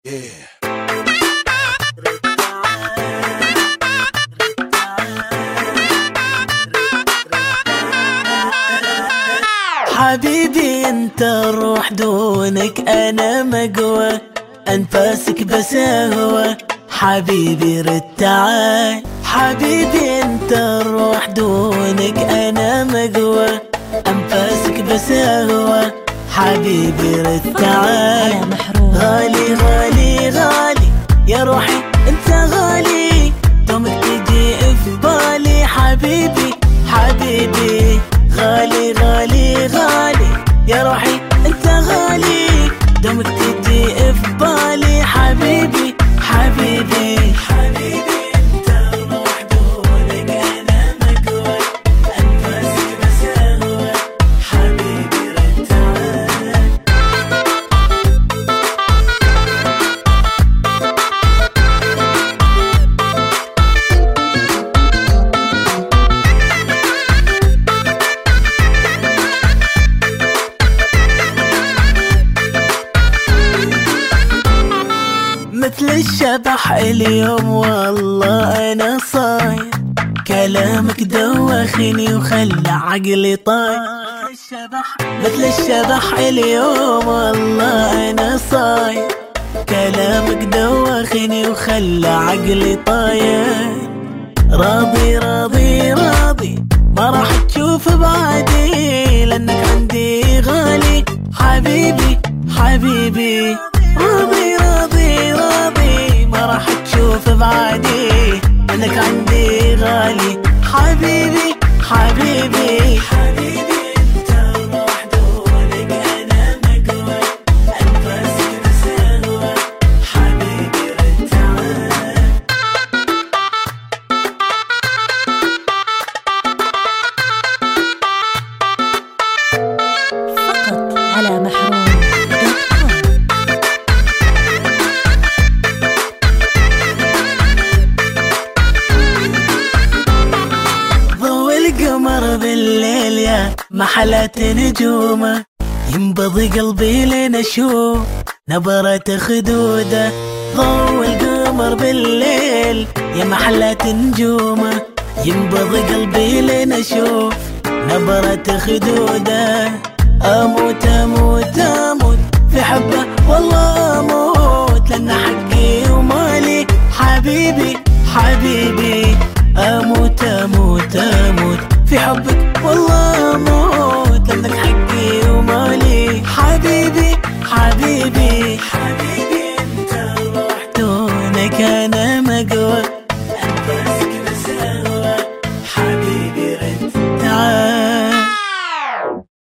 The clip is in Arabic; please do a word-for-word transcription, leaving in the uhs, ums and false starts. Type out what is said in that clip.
Yeah. حبيبي انت الروح، دونك انا مقوى، انفاسك بس هو حبيبي رد تعال. حبيبي انت الروح، دونك انا مقوى، انفاسك بس هو حبيبي رد تعال. غالي غالي غالي يا روحي انت غالي، دومك تجي في بالي حبيبي حبيبي. غالي غالي غالي يا روحي انت غالي، دومك تجي في بالي حبيبي حبيبي. حبيبي انت الروح، دونك انا مقوى، انفاسك بس هو حبيبي رد تعال. مثل الشبح اليوم والله انا صاير، كلامك دوخني وخلى عقلي طاير. مثل الشبح اليوم والله انا صاير، كلامك دوخني وخلى عقلي طاير. راضي راضي راضي ما راح تشوف بعدي، لانك عندي غالي حبيبي حبيبي. راضي راضي راضي ما راح تشوف بعدي، لانك عندي غالي حبيبي حبيبي. حبيبي انت الروح، دونك انا مقوى، انفاسك بس هو حبيبي رد تعال. فقط على محروم. القمر بالليل يا محلات نجومه، ينبضي قلبي لين اشوف نبرة خدوده. ضوء القمر بالليل يا محلات نجومه، ينبضي قلبي لين اشوف نبرة خدوده. اموت اموت اموت في حبه والله اموت، لان حقي ومالي حبيبي حبيبي. اموت اموت اموت في حبك والله اموت، لانك حقي ومالي حبيبي حبيبي. حبيبي انت الروح، دونك انا